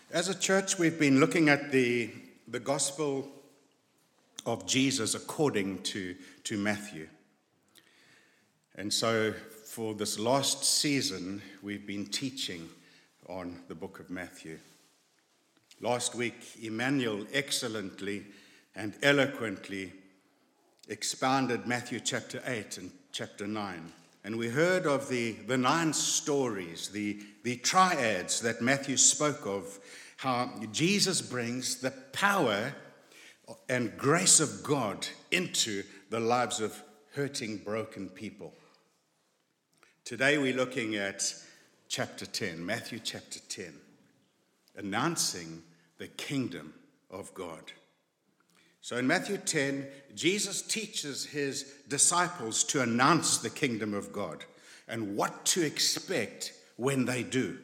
As a church, we've been looking at the gospel of Jesus according to Matthew. And so for this last season, we've been teaching on the book of Matthew. Last week, Emmanuel excellently and eloquently expounded Matthew chapter 8 and chapter 9. And we heard of the 9 stories, the triads that Matthew spoke of, how Jesus brings the power and grace of God into the lives of hurting, broken people. Today we're looking at chapter 10, Matthew chapter 10, announcing the kingdom of God. So in Matthew 10, Jesus teaches his disciples to announce the kingdom of God and what to expect when they do.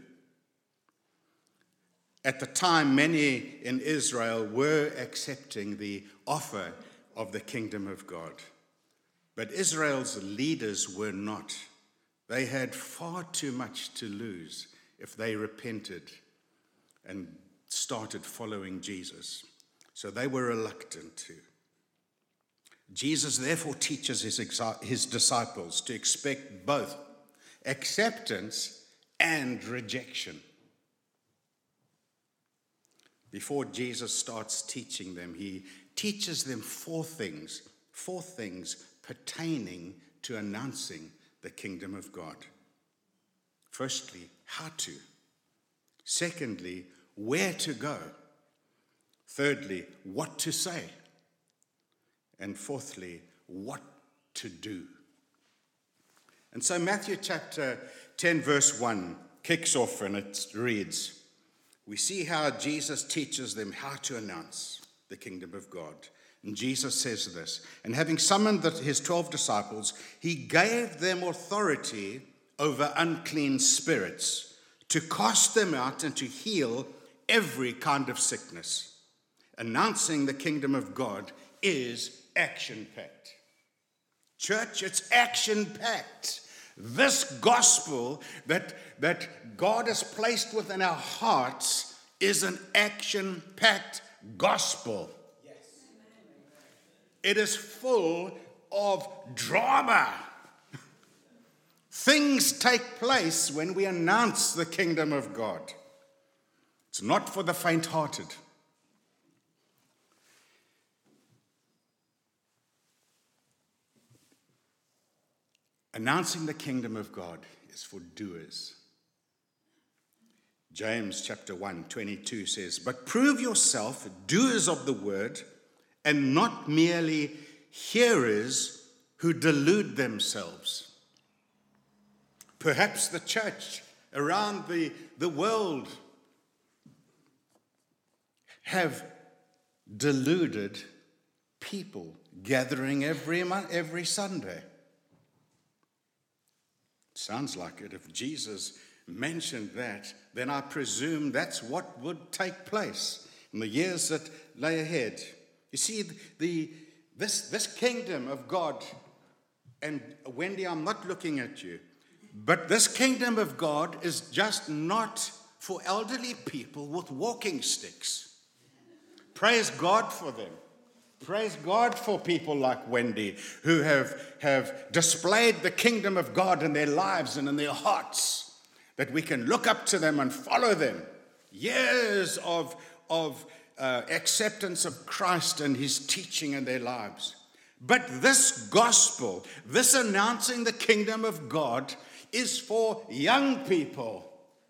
At the time, many in Israel were accepting the offer of the kingdom of God. But Israel's leaders were not. They had far too much to lose if they repented and started following Jesus. So they were reluctant to. Jesus therefore teaches his disciples to expect both acceptance and rejection. Before Jesus starts teaching them, he teaches them four things pertaining to announcing the kingdom of God. Firstly, how to. Secondly, where to go. Thirdly, what to say. And fourthly, what to do. And so Matthew chapter 10 verse 1 kicks off and it reads, we see how Jesus teaches them how to announce the kingdom of God. And Jesus says this, and having summoned his 12 disciples, he gave them authority over unclean spirits to cast them out and to heal every kind of sickness. Announcing the kingdom of God is action-packed. Church, it's action-packed. This gospel that God has placed within our hearts is an action-packed gospel. Yes. It is full of drama. Things take place when we announce the kingdom of God. It's not for the faint-hearted. Announcing the kingdom of God is for doers. James chapter 1:22 says, but prove yourself doers of the word and not merely hearers who delude themselves. Perhaps the church around the world have deluded people gathering every Sunday. Sounds like it. If Jesus mentioned that, then I presume that's what would take place in the years that lay ahead. You see, this kingdom of God, and Wendy, I'm not looking at you, but this kingdom of God is just not for elderly people with walking sticks. Praise God for them. Praise God for people like Wendy who have displayed the kingdom of God in their lives and in their hearts, that we can look up to them and follow them. Years of acceptance of Christ and his teaching in their lives. But this gospel, this announcing the kingdom of God, is for young people,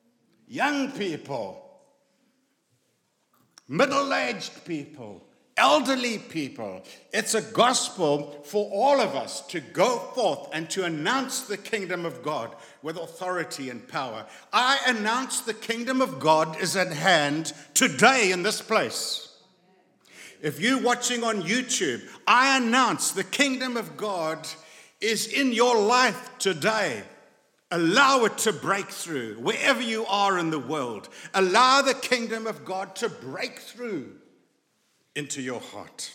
middle-aged people, elderly people. It's a gospel for all of us to go forth and to announce the kingdom of God with authority and power. I announce the kingdom of God is at hand today in this place. If you're watching on YouTube, I announce the kingdom of God is in your life today. Allow it to break through wherever you are in the world. Allow the kingdom of God to break through into your heart.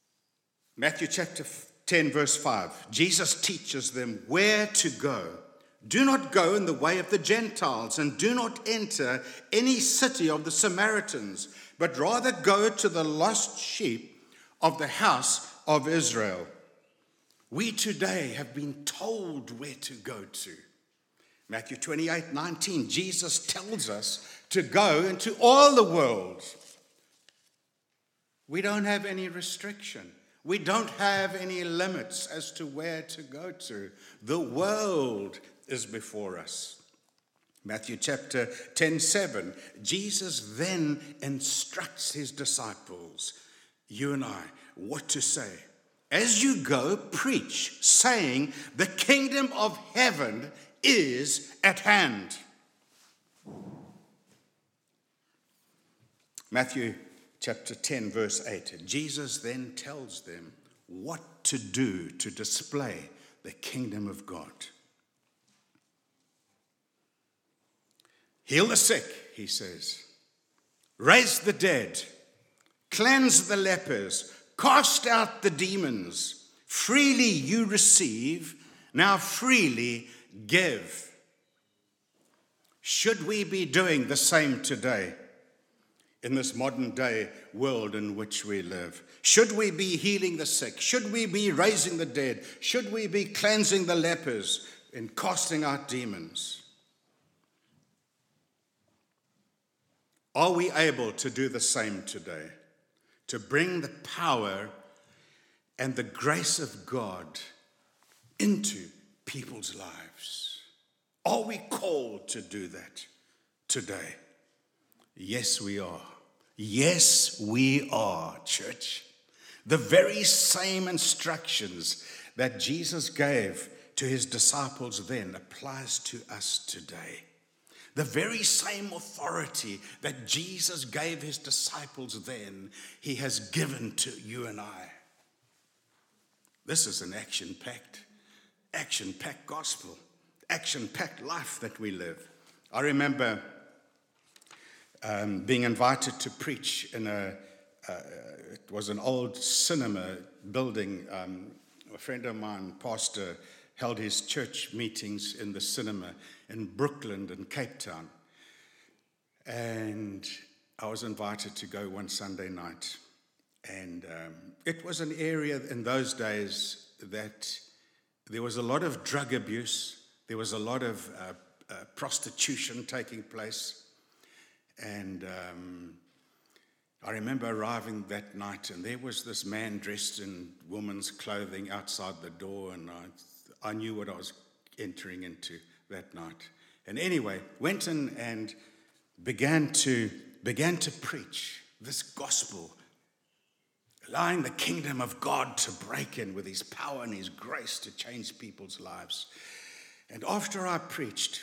Matthew chapter 10 verse 5. Jesus teaches them where to go Do not go in the way of the Gentiles, and do not enter any city of the Samaritans, but rather go to the lost sheep of the house of Israel. We today have been told where to go to. Matthew 28:19, Jesus tells us to go into all the world. We don't have any restriction. We don't have any limits as to where to go to. The world is before us. Matthew chapter 10:7, Jesus then instructs his disciples, you and I, what to say. As you go, preach, saying, the kingdom of heaven is at hand. Matthew chapter 10, verse 8. Jesus then tells them what to do to display the kingdom of God. Heal the sick, he says. Raise the dead. Cleanse the lepers. Cast out the demons. Freely you receive, now freely give. Should we be doing the same today in this modern day world in which we live? Should we be healing the sick? Should we be raising the dead? Should we be cleansing the lepers and casting out demons? Are we able to do the same today? To bring the power and the grace of God into people's lives? Are we called to do that today? Yes, we are. Yes, we are, church. The very same instructions that Jesus gave to his disciples then applies to us today. The very same authority that Jesus gave his disciples then, he has given to you and I. This is an action-packed gospel, action-packed life that we live. I remember being invited to preach in it was an old cinema building. A friend of mine, pastor, held his church meetings in the cinema in Brooklyn and Cape Town. And I was invited to go one Sunday night. And it was an area in those days that there was a lot of drug abuse. There was a lot of prostitution taking place. And I remember arriving that night, and there was this man dressed in woman's clothing outside the door, and I knew what I was entering into that night. And anyway, went in and began to preach this gospel, allowing the kingdom of God to break in with his power and his grace to change people's lives. And after I preached,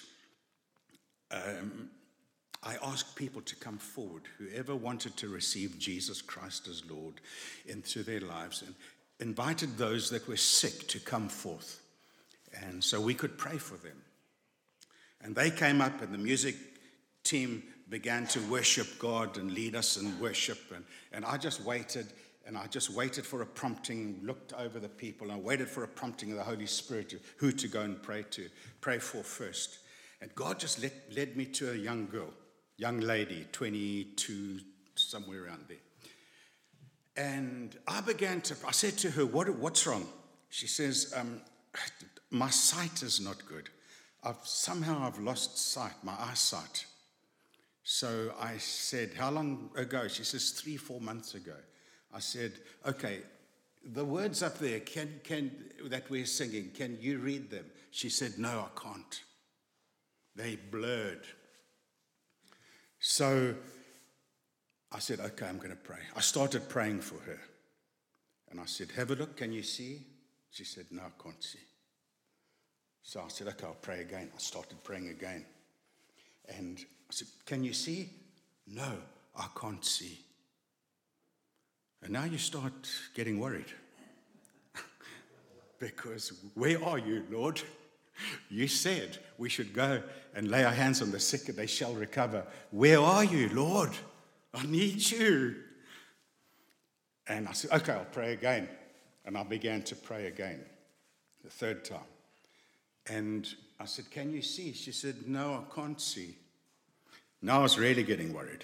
I asked people to come forward, whoever wanted to receive Jesus Christ as Lord into their lives, and invited those that were sick to come forth. And so we could pray for them. And they came up, and the music team began to worship God and lead us in worship. And I just waited, for a prompting, looked over the people, and I waited for a prompting of the Holy Spirit to who to go and pray for first. And God just led me to a young lady, 22, somewhere around there. And I said to her, what's wrong? She says, my sight is not good. I've lost sight, my eyesight. So I said, how long ago? She says, 3-4 months ago. I said, okay, the words up there that we're singing, can you read them? She said, no, I can't. They blurred. So I said, okay, I'm going to pray. I started praying for her. And I said, have a look, can you see? She said, no, I can't see. So I said, okay, I'll pray again. I started praying again. And I said, can you see? No, I can't see. And now you start getting worried. Because where are you, Lord? You said we should go and lay our hands on the sick and they shall recover. Where are you, Lord? I need you. And I said, okay, I'll pray again. And I began to pray again, the third time. And I said, can you see? She said, no, I can't see. Now I was really getting worried.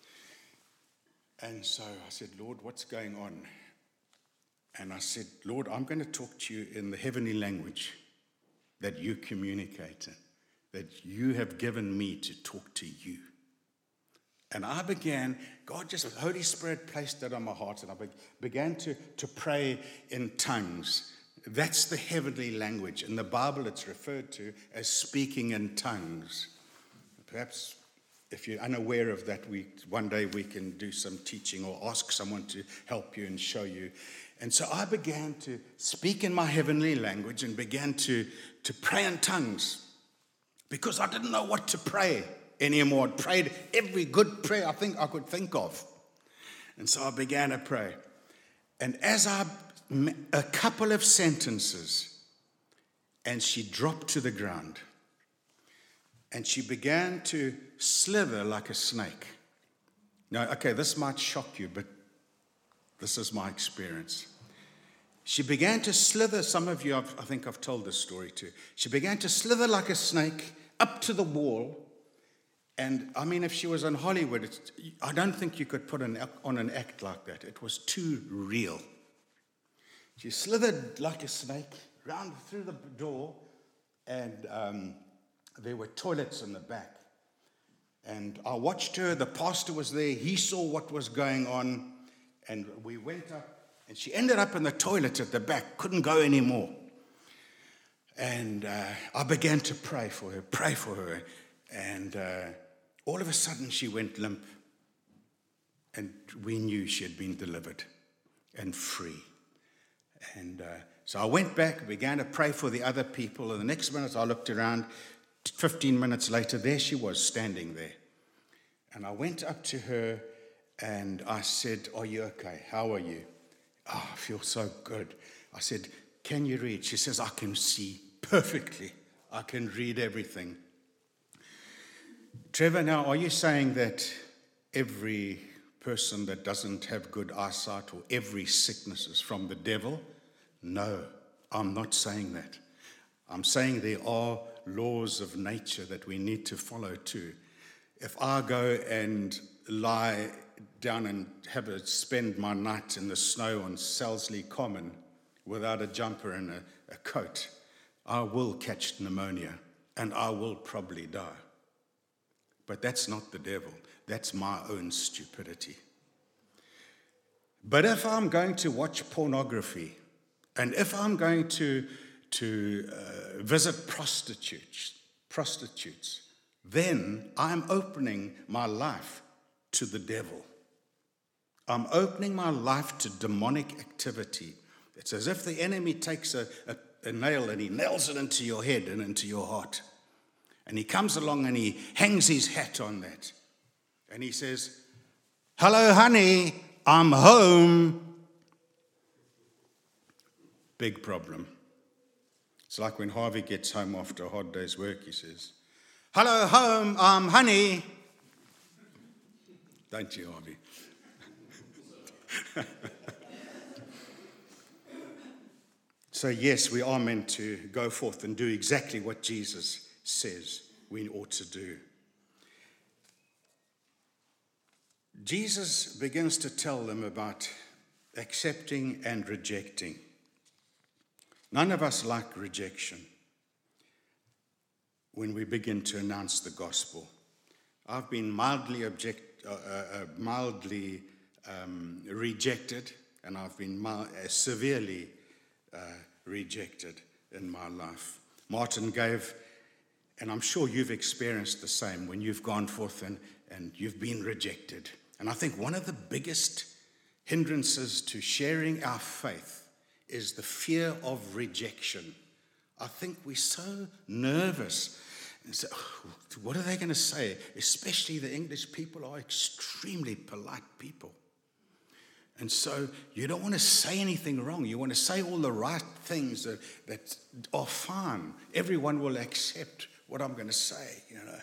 And so I said, Lord, what's going on? And I said, Lord, I'm going to talk to you in the heavenly language that you communicate in, that you have given me to talk to you. And I began, the Holy Spirit placed that on my heart, and I began to pray in tongues. That's the heavenly language. In the Bible, it's referred to as speaking in tongues. Perhaps if you're unaware of that, one day we can do some teaching or ask someone to help you and show you. And so I began to speak in my heavenly language and began to pray in tongues because I didn't know what to pray anymore. I prayed every good prayer I think I could think of. And so I began to pray. And as a couple of sentences, and she dropped to the ground. And she began to slither like a snake. Now, okay, this might shock you, but this is my experience. She began to slither. Some of you, I think I've told this story too. She began to slither like a snake up to the wall. And I mean, if she was in Hollywood, I don't think you could put on an act like that. It was too real. She slithered like a snake round through the door, and there were toilets in the back. And I watched her. The pastor was there. He saw what was going on. And we went up. And she ended up in the toilet at the back. Couldn't go anymore. And I began to pray for her. And all of a sudden she went limp. And we knew she had been delivered and free. And so I went back, began to pray for the other people. And the next minute I looked around. 15 minutes later, there she was standing there. And I went up to her and I said, are you okay? How are you? Oh, I feel so good. I said, can you read? She says, I can see perfectly. I can read everything. Trevor, now, are you saying that every person that doesn't have good eyesight or every sickness is from the devil? No, I'm not saying that. I'm saying there are laws of nature that we need to follow too. If I go and lie down and spend my night in the snow on Selsley Common without a jumper and a coat, I will catch pneumonia and I will probably die. But that's not the devil. That's my own stupidity. But if I'm going to watch pornography and if I'm going to visit prostitutes, then I'm opening my life to the devil. I'm opening my life to demonic activity. It's as if the enemy takes a nail and he nails it into your head and into your heart. And he comes along and he hangs his hat on that. And he says, hello, honey, I'm home. Big problem. It's like when Harvey gets home after a hard day's work, he says, hello, home, I'm honey. Don't you, Harvey? So yes, we are meant to go forth and do exactly what Jesus says we ought to do. Jesus begins to tell them about accepting and rejecting. None of us like rejection when we begin to announce the gospel. I've been mildly rejected, and I've been severely rejected in my life. Martin gave, and I'm sure you've experienced the same when you've gone forth and you've been rejected. And I think one of the biggest hindrances to sharing our faith is the fear of rejection. I think we're so nervous. And so, what are they going to say? Especially the English people are extremely polite people. And so you don't want to say anything wrong. You want to say all the right things that are fine. Everyone will accept what I'm going to say,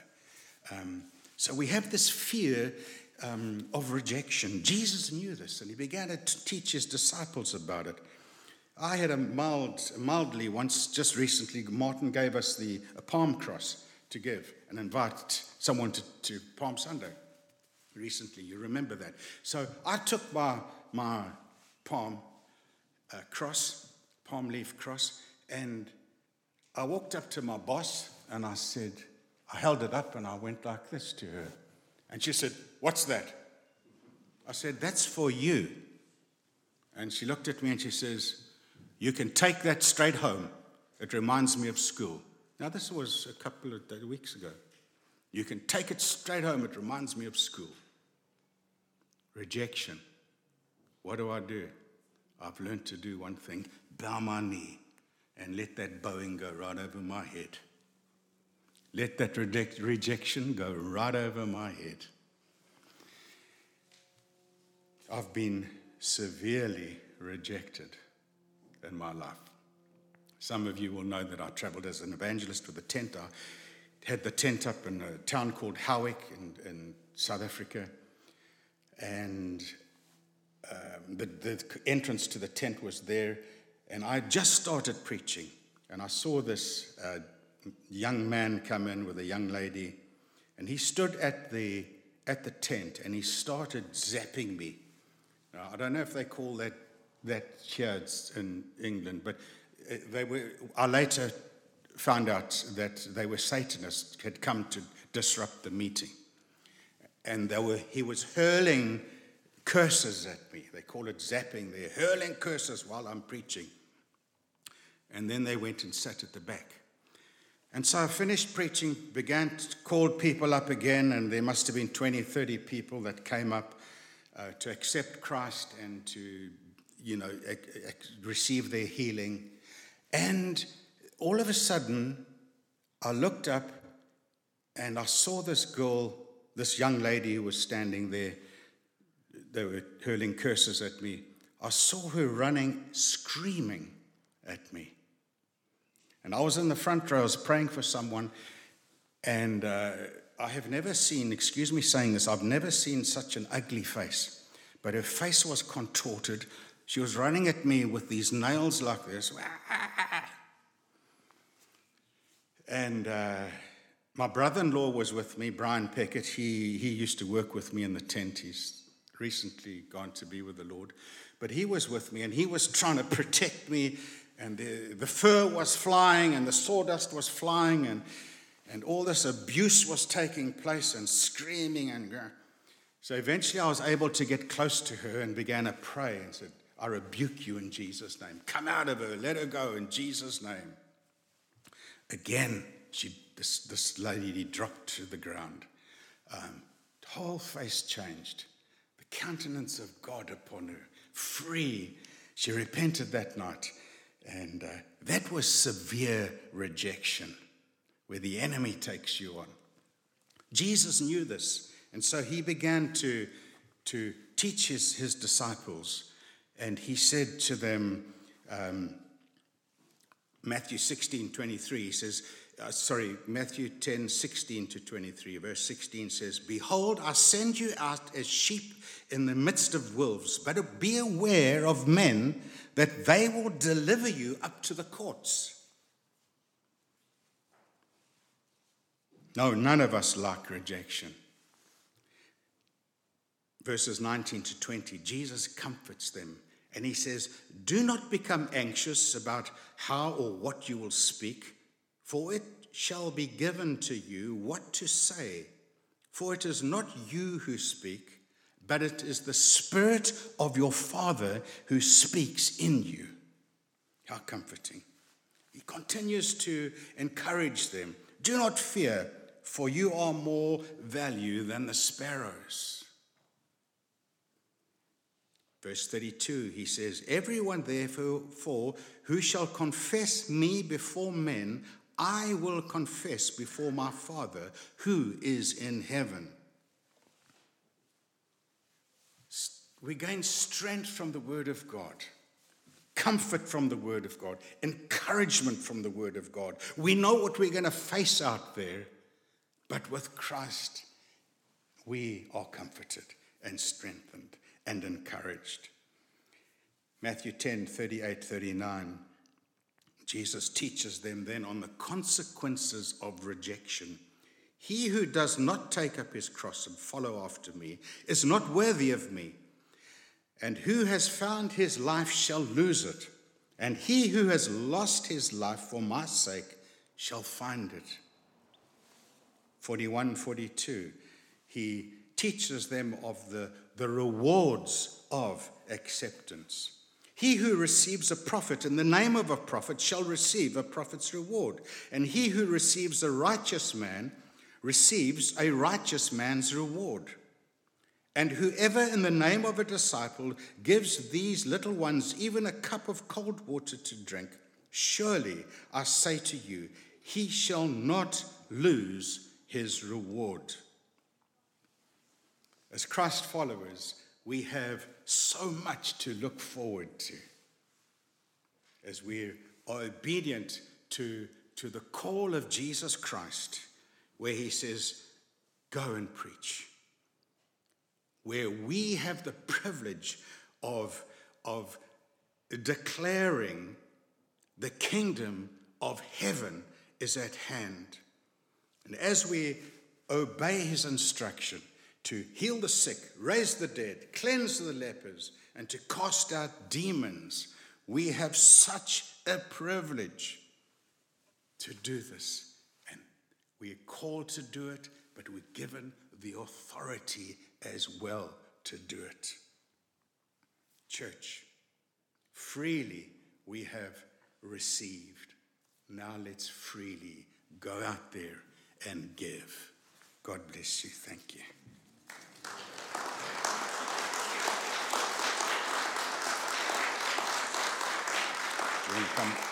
So we have this fear of rejection. Jesus knew this, and he began to teach his disciples about it. I had a mildly once, just recently, Martin gave us a palm cross to give and invite someone to Palm Sunday. Recently, you remember that. So I took my palm leaf cross, and I walked up to my boss and I held it up and I went like this to her. And she said, "What's that?" I said, "That's for you." And she looked at me and she says, "You can take that straight home. It reminds me of school." Now, this was a couple of weeks ago. "You can take it straight home. It reminds me of school." Rejection. What do? I've learned to do one thing: bow my knee and let that bowing go right over my head. Let that rejection go right over my head. I've been severely rejected in my life. Some of you will know that I traveled as an evangelist with a tent. I had the tent up in a town called Howick in South Africa. And the entrance to the tent was there. And I just started preaching. And I saw this young man come in with a young lady. And he stood at the tent and he started zapping me. Now, I don't know if they call that here in England, but I later found out that they were Satanists, had come to disrupt the meeting. And he was hurling curses at me. They call it zapping. They're hurling curses while I'm preaching. And then they went and sat at the back. And so I finished preaching, began to call people up again, and there must have been 20, 30 people that came up to accept Christ and to, receive their healing. And all of a sudden, I looked up and I saw this girl, this young lady who was standing there. They were hurling curses at me. I saw her running, screaming at me. And I was in the front row, I was praying for someone, and I have never seen, excuse me saying this, I've never seen such an ugly face. But her face was contorted. She was running at me with these nails like this. And my brother-in-law was with me, Brian Peckett. He used to work with me in the tent. He's recently gone to be with the Lord. But he was with me, and he was trying to protect me. And the fur was flying, and the sawdust was flying, and all this abuse was taking place, and screaming. So eventually I was able to get close to her and began to pray and said, "I rebuke you in Jesus' name. Come out of her. Let her go in Jesus' name." Again, this lady dropped to the ground. The whole face changed. The countenance of God upon her. Free. She repented that night. And that was severe rejection, where the enemy takes you on. Jesus knew this, and so he began to teach his disciples. And he said to them, Matthew 16:23, he says, Matthew 10:16-23, verse 16 says, "Behold, I send you out as sheep in the midst of wolves, but be aware of men, that they will deliver you up to the courts." No, none of us like rejection. Verses 19-20, Jesus comforts them, and he says, "Do not become anxious about how or what you will speak, for it shall be given to you what to say. For it is not you who speak, but it is the Spirit of your Father who speaks in you." How comforting. He continues to encourage them. "Do not fear, for you are more value than the sparrows." Verse 32, he says, "Everyone therefore who shall confess me before men, I will confess before my Father who is in heaven." We gain strength from the Word of God, comfort from the Word of God, encouragement from the Word of God. We know what we're going to face out there, but with Christ, we are comforted and strengthened and encouraged. Matthew 10, 38, 39. Jesus teaches them then on the consequences of rejection. He who does not take up his cross and follow after me is not worthy of me. And who has found his life shall lose it. And he who has lost his life for my sake shall find it. 41, 42. He teaches them of the rewards of acceptance. He who receives a prophet in the name of a prophet shall receive a prophet's reward. And he who receives a righteous man receives a righteous man's reward. And whoever in the name of a disciple gives these little ones even a cup of cold water to drink, surely I say to you, he shall not lose his reward. As Christ followers, we have so much to look forward to as we are obedient to the call of Jesus Christ, where he says, go and preach. Where we have the privilege of declaring the kingdom of heaven is at hand. And as we obey his instruction to heal the sick, raise the dead, cleanse the lepers, and to cast out demons, we have such a privilege to do this. And we are called to do it, but we're given the authority as well to do it. Church, freely we have received. Now let's freely go out there and give. God bless you. Thank you. Come.